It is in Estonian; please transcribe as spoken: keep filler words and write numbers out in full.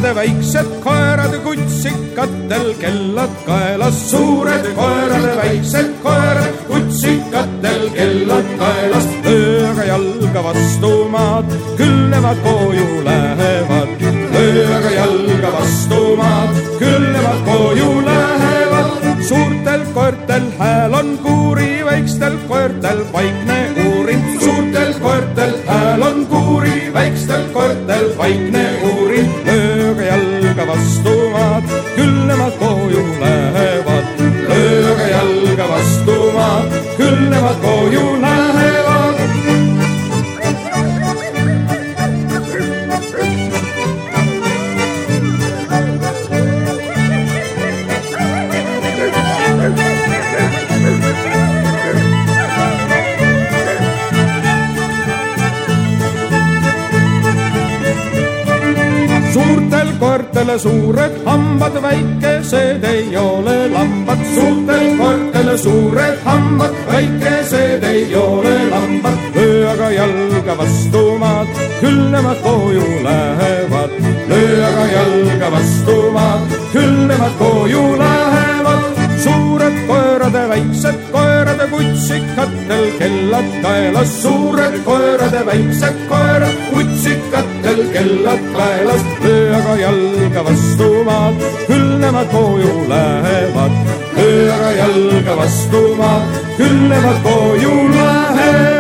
koerade väiksed koerad kutsikatel, kellad kaelas. Suured koerade väiksed koerad kutsikatel, kellad kaelas. lööga jalga vastu maad, küll nemad koju lähevad. lööga jalga vastu maad, küll nemad koju lähevad. Suurtel koertel hääl on kuuri, väikstel koertel vaikne uurin. Suurtel koertel hääl on kuuri, väikstel koertel vaikne uurin. lööga jalga vastu maad, küll nemad koju lähevad. lööga jalga vastu maad, küll nemad koju lähevad. Suurtel koertele suured hambad, väikesed ei ole lambad. Suurtel koertele suured hambad, väikesed ei ole lambad. löö aga jalga vastu maad, küll nemad koju lähevad. löö aga jalga vastu maad, küll nemad koju lähevad. Suured koerade väiksed koerade kutsikatel, kellad kaelas. Suured koerade väiksed koerad kutsikatel, kellad kaelas. löö aga jalga vastu maad, küll nemad koju lähevad. löö aga jalga vastu maad, küll nemad koju lähevad.